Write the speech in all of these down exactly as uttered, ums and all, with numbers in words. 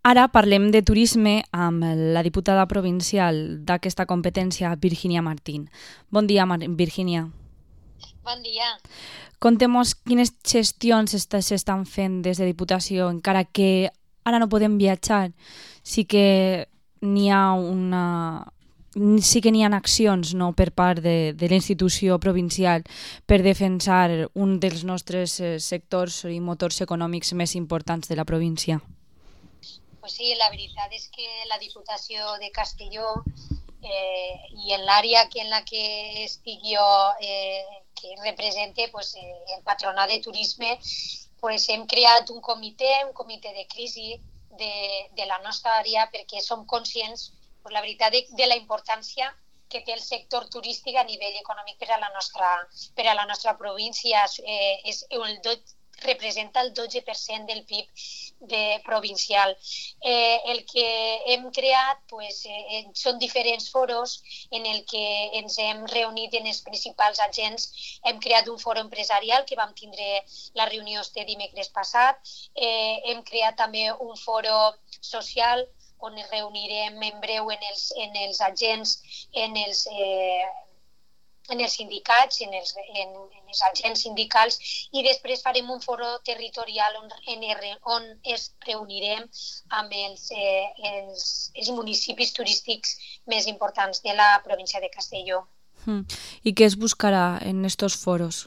Ara parlem de turisme amb la diputada provincial d'aquesta competència, Virginia Martín. Bon dia, Mar- Virginia. Bon dia. Contem-nos quines gestions s'estan fent des de Diputació, encara que ara no podem viatjar. Sí que n'hi ha una... sí que n'hi ha accions, no, per part de, de la institució provincial per defensar un dels nostres eh, sectors i motors econòmics més importants de la província. Pues sí, la veritat és que la Diputació de Castelló eh, i en l'àrea que en la que estic jo, eh, que represente pues, eh, el Patronat de Turisme, pues, hem creat un comitè, un comitè de crisi de, de la nostra àrea perquè som conscients, pues, la veritat, de, de la importància que té el sector turístic a nivell econòmic per a la nostra, per a la nostra província. Eh, és el dot, representa el dotze per cent del P I B de provincial. Eh, el que hem creat pues, eh, són diferents foros en el que ens hem reunit en els principals agents. Hem creat un foro empresarial que vam tindre la reunió este dimecres passat. Eh, hem creat també un foro social on ens reunirem en breu en els, en els agents, en els... Eh, en els sindicats, en els, en, en els agents sindicals, i després farem un foro territorial on, en, on es reunirem amb els, eh, els, els municipis turístics més importants de la província de Castelló. Mm. I què es buscarà en estos foros?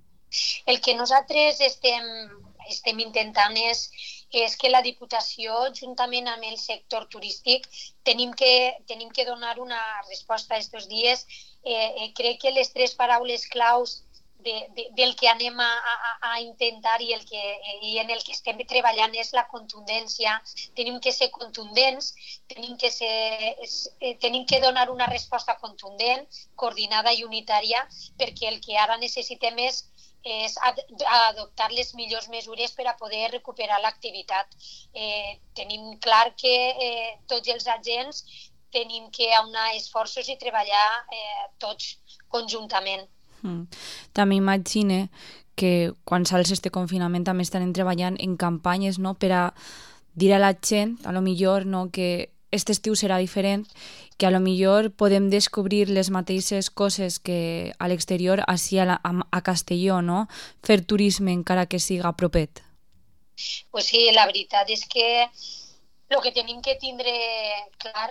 El que nosaltres estem, estem intentant és, és que la Diputació, juntament amb el sector turístic, tenim que, tenim que donar una resposta estos dies. Eh, eh, crec que les tres paraules claus de, de, del que anem a, a, a intentar i, el que, i en el que estem treballant és la contundència. Tenim que ser contundents, tenim que, ser, eh, tenim que donar una resposta contundent, coordinada i unitària, perquè el que ara necessitem és és adoptar les millors mesures per a poder recuperar l'activitat. Eh, tenim clar que eh, tots els agents tenim que aunar esforços i treballar eh, tots conjuntament. Mm. També imagine que quan sals este confinament també estan treballant en campanyes, no?, per a dir a la gent, a lo millor, no, que aquest estiu serà diferent, que a lo millor podem descobrir les mateixes coses que a l'exterior, així a, la, a Castelló, no? Fer turisme encara que siga propet. Pues sí, la veritat és que el que tenim que tindre clar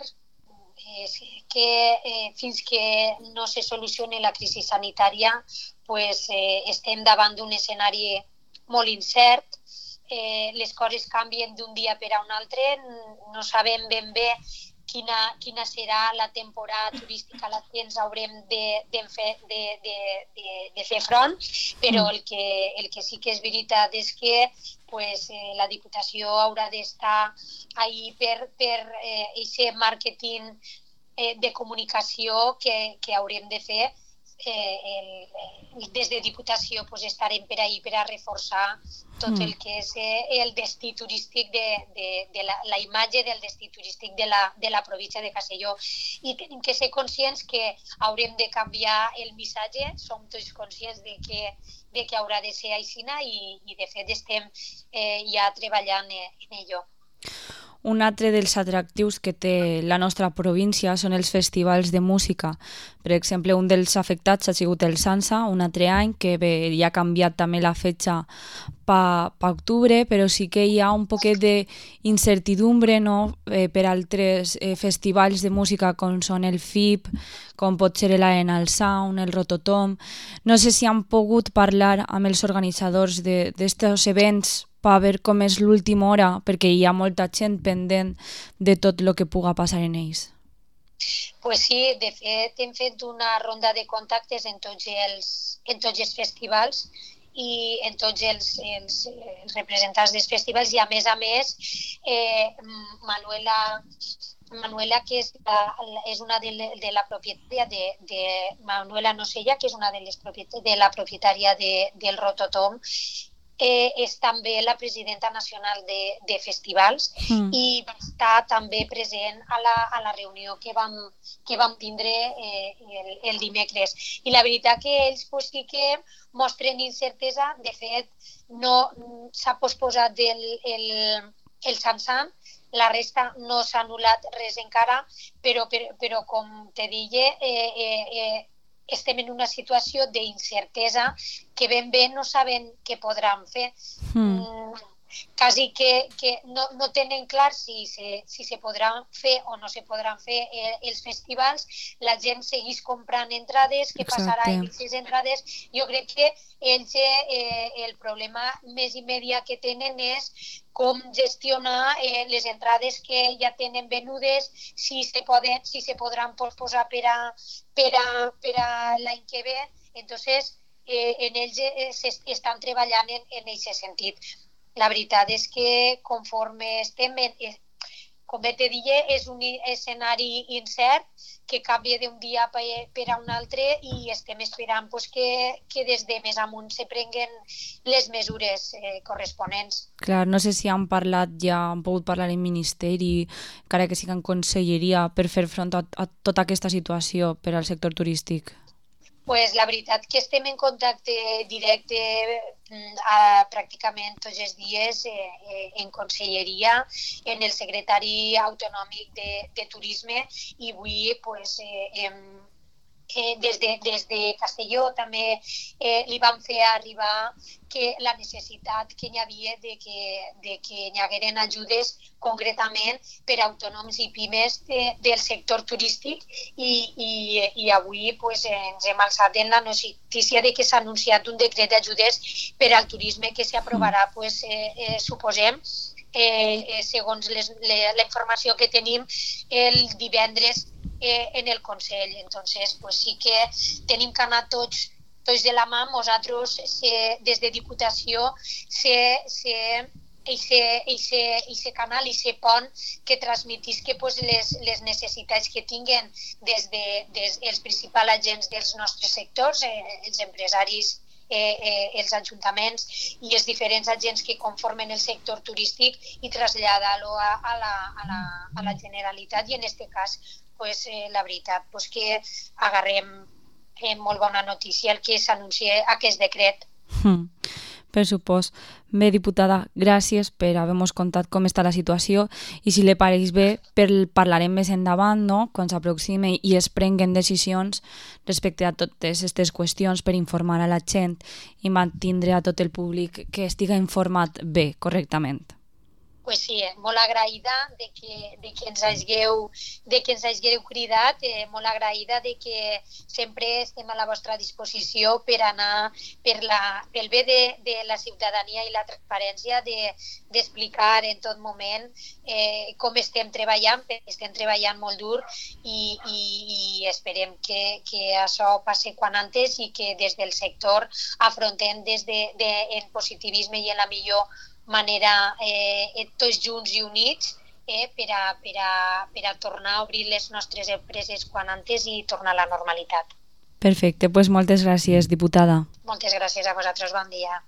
és que eh, fins que no se solucioni la crisi sanitària, pues, eh, estem davant d'un escenari molt incert. Eh, les coses canvien d'un dia per a un altre, no sabem ben bé quina, quina serà la temporada turística a la que ens haurem de, de, fer, de, de, de, de fer front, però el que, el que sí que és veritat és que pues, eh, la Diputació haurà d'estar ahí per, per eh, aquest màrqueting eh, de comunicació que, que haurem de fer. Eh, el, el, des de Diputació pues, estarem per ahí per a reforçar tot el que és eh, el destí turístic, de, de, de la, la imatge del destí turístic de la, de la província de Castelló. I tenim que ser conscients que haurem de canviar el missatge, som tots conscients de que, de que haurà de ser aixina i, i de fet estem eh, ja treballant en ello. Un altre dels atractius que té la nostra província són els festivals de música. Per exemple, un dels afectats ha sigut el Sansa, un altre any, que bé, ja ha canviat també la fetxa per pa octubre, però sí que hi ha un poquet d'incertidumbre, no?, eh, per altres eh, festivals de música com són el F I P, com pot ser l'Arenal Sound, el Rototom. No sé si han pogut parlar amb els organitzadors d'estos events per veure com és l'última hora, perquè hi ha molta gent pendent de tot el que puga passar en ells. Pues sí, de fet hem fet una ronda de contactes en tots els, en tots els festivals i en tots els, els, els representants dels festivals i a més a més eh, Manuela Manuela, que és, la, és una de, de la propietària de, de Manuela Nosella, que és una de les de la propietària de, del Rototom, Eh, és també la presidenta nacional de, de festivals mm. i va estar també present a la, a la reunió que vam, que vam tindre eh, el, el dimecres. I la veritat que ells pues, sí que mostren incertesa. De fet, no s'ha posposat el, el, el Sansan, la resta no s'ha anul·lat res encara, però, però, però com te deia, eh, eh, eh, estem en una situació d'incertesa que ben bé no saben què podran fer. Mm. Mm, quasi que, que no, no tenen clar si se, si se podran fer o no se podran fer eh, els festivals. La gent segueix comprant entrades, què passarà amb aquestes entrades? Jo crec que ells eh, el problema més immediat que tenen és com gestionar eh, les entrades que ja tenen venudes, si se, poden, si se podran posposar per a, per a, per a l'any que ve. Entonces, eh, en ells eh, estan treballant en, en aquest sentit. La veritat és que conforme estem, en, com te deia, és un escenari incert que canvia d'un dia per a un altre i estem esperant pues, que, que des de més amunt se prenguen les mesures eh, corresponents. Clar, no sé si han parlat ja, han pogut parlar en Ministeri, encara que sigui en Conselleria, per fer front a, a tota aquesta situació per al sector turístic. Pues la veritat que estem en contacte directe a, pràcticament tots els dies eh, eh, en Conselleria, en el secretari autonòmic de, de Turisme, i avui pues, eh, hem, eh, des, de, des de Castelló també eh, li vam fer arribar que la necessitat que hi havia de que, de que hi hagueren ajudes concretament per a autònoms i pimes de, del sector turístic i, i, i avui pues, ens hem alçat en la notícia de que s'ha anunciat un decret d'ajudes per al turisme que s'aprovarà, pues, eh, eh, suposem, eh, eh, segons les, le, la informació que tenim el divendres eh, en el Consell. Entonces, pues, sí que tenim que anar tots tots de la mà. Nosaltres, se, des de Diputació, se, se, eixe canal, eixe pont que transmetisca pues, les, les necessitats que tinguen des de des, els principals agents dels nostres sectors, eh, els empresaris, eh, eh, els ajuntaments i els diferents agents que conformen el sector turístic i traslladar-lo a, a, la, a, la, a la Generalitat i en aquest cas pues, eh, la veritat pues, que agarrem Eh, molt bona notícia el que s'anuncia aquest decret. Hmm. Per supost. Bé, diputada, gràcies per haver-nos contat com està la situació i si li pareix bé, per, parlarem més endavant, no?, quan s'aproxime i es prenguen decisions respecte a totes aquestes qüestions per informar a la gent i mantindre a tot el públic que estiga informat bé, correctament. Pues sí, eh, molt agraïda de que, de que ens hagueu, de que ens hagueu cridat, eh, molt agraïda de que sempre estem a la vostra disposició per anar per la, pel bé de, de la ciutadania i la transparència d'explicar de, en tot moment eh, com estem treballant, perquè estem treballant molt dur i, i, i esperem que, que això passi quan antes i que des del sector afrontem des de, de, en positivisme i en la millor manera eh, tots junts i units eh, per, a, per, a, per a tornar a obrir les nostres empreses quan antes i tornar a la normalitat. Perfecte, doncs moltes gràcies, diputada. Moltes gràcies a vosaltres, bon dia.